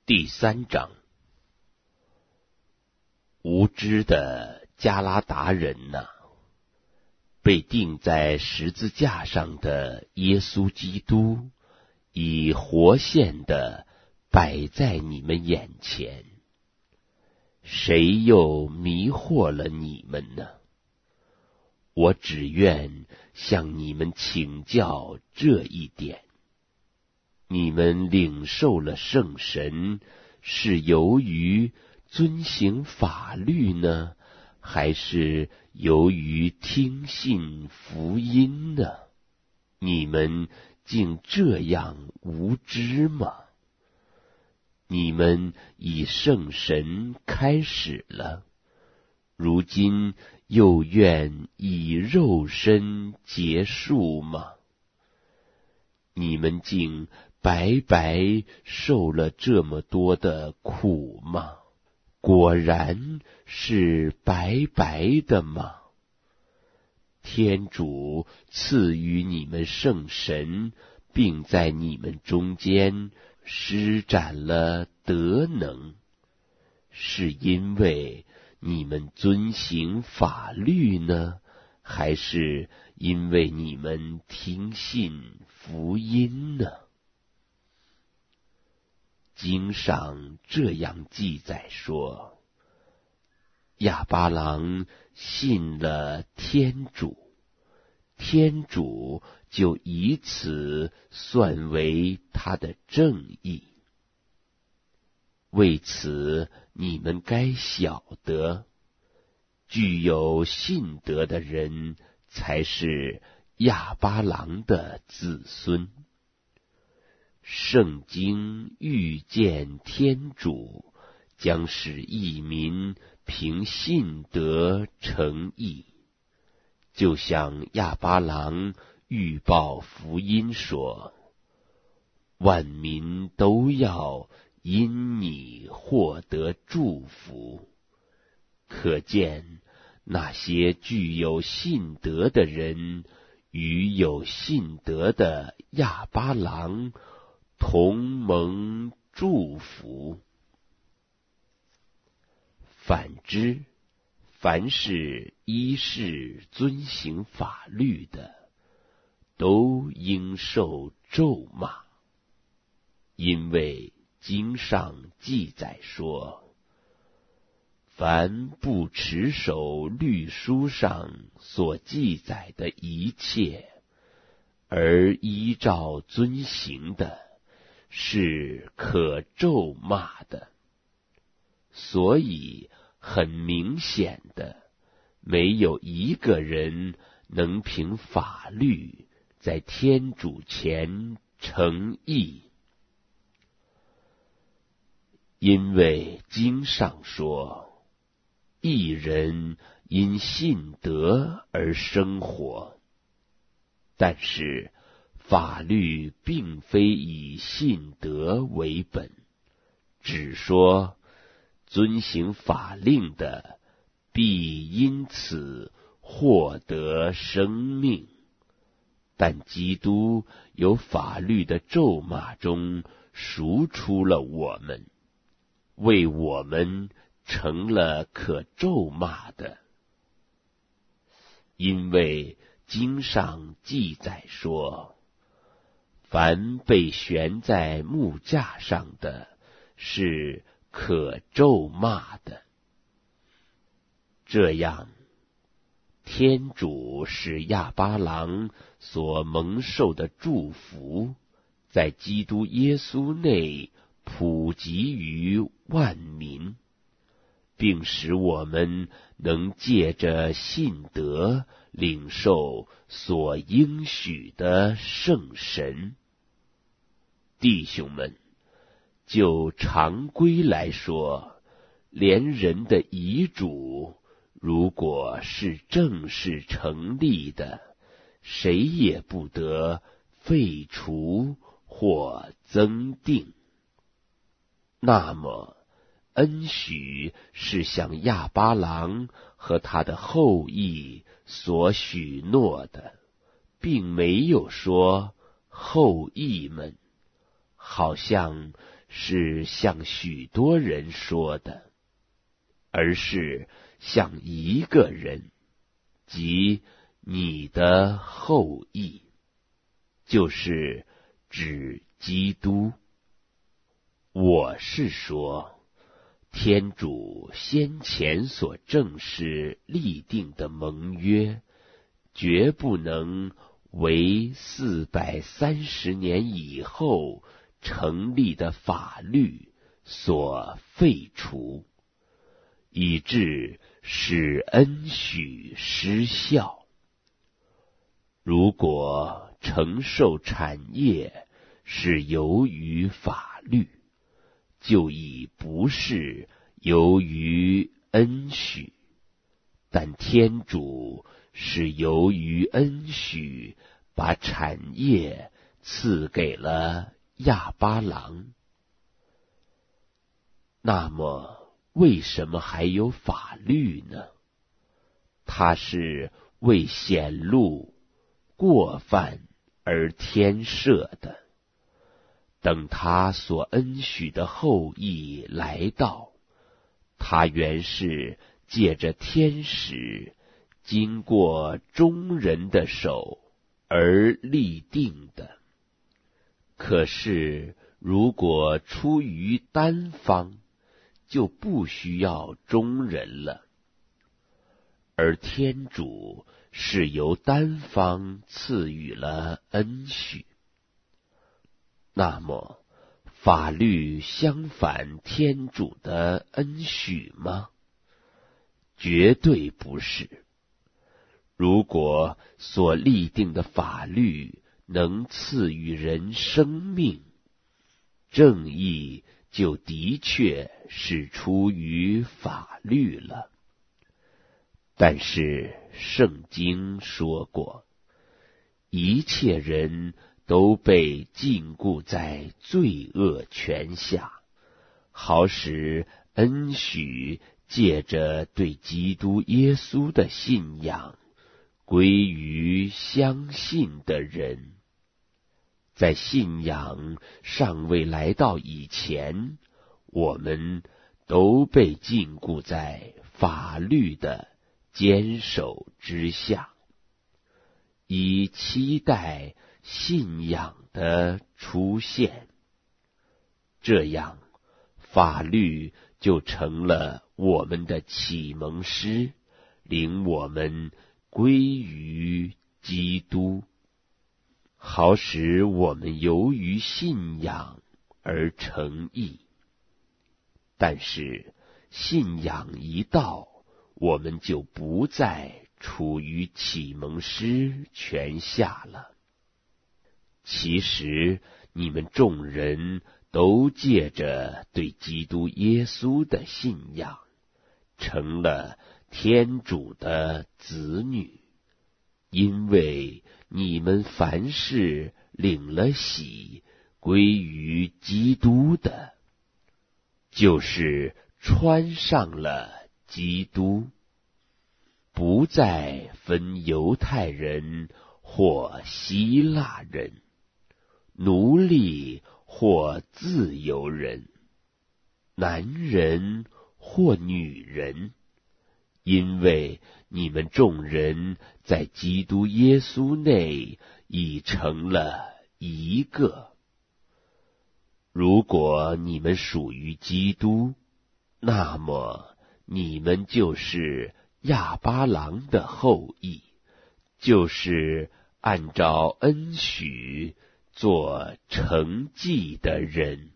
第3章，无知的加拉达人哪，被钉在十字架上的耶稣基督，已活现的摆在你们眼前，谁又迷惑了你们呢？我只愿向你们请教这一点。你们领受了圣神，是由于遵行法律呢，还是由于听信福音呢？你们竟这样无知吗？你们以圣神开始了，如今又愿以肉身结束吗？你们竟白白受了这么多的苦吗？果然是白白的吗？天主赐予你们圣神，并在你们中间施展了德能，是因为你们遵行法律呢，还是因为你们听信福音呢？经上这样记载说，亚巴郎信了天主，天主就以此算为他的正义。为此，你们该晓得，具有信德的人才是亚巴郎的子孙。圣经预见天主将使义民凭信德成义，就像亚巴郎预报福音说，万民都要因你获得祝福。可见那些具有信德的人与有信德的亚巴郎同蒙祝福。反之，凡是依事遵行法律的，都应受咒骂。因为经上记载说，凡不持守律书上所记载的一切，而依照遵行的，是可咒骂的。所以很明显的，没有一个人能凭法律在天主前成义。因为经上说，义人因信德而生活。但是法律并非以信德为本，只说遵行法令的必因此获得生命。但基督由法律的咒骂中赎出了我们，为我们成了可咒骂的。因为经上记载说，凡被悬在木架上的，是可咒骂的。这样，天主使亚巴郎所蒙受的祝福，在基督耶稣内普及于万民，并使我们能借着信德领受所应许的圣神。弟兄们，就常规来说，连人的遗嘱，如果是正式成立的，谁也不得废除或增订。那么恩许是向亚巴郎和他的后裔所许诺的，并没有说后裔们，好像是向许多人说的，而是向一个人，即你的后裔，就是指基督。我是说，天主先前所正式立定的盟约，绝不能为430年以后成立的法律所废除，以致使恩许失效。如果承受产业是由于法律，就已不是由于恩许，但天主是由于恩许把产业赐给了亚巴郎。那么为什么还有法律呢？它是为显露过犯而添设的。等他所恩许的后裔来到，他原是借着天使经过中人的手而立定的。可是如果出于单方，就不需要中人了，而天主是由单方赐予了恩许。那么法律相反天主的恩许吗？绝对不是。如果所立定的法律能赐予人生命，正义就的确是出于法律了。但是圣经说过，一切人都被禁锢在罪恶权下，好使恩许借着对基督耶稣的信仰归于相信的人。在信仰尚未来到以前，我们都被禁锢在法律的坚守之下，以期待信仰的出现。这样，法律就成了我们的启蒙师，领我们归于基督，好使我们由于信仰而成义。但是信仰一到，我们就不再处于启蒙师权下了。其实你们众人都借着对基督耶稣的信仰，成了天主的子女，因为你们凡是领了洗归于基督的，就是穿上了基督，不再分犹太人或希腊人，奴隶或自由人，男人或女人，因为你们众人在基督耶稣内已成了一个。如果你们属于基督，那么你们就是亚巴郎的后裔，就是按照恩许做承继的人。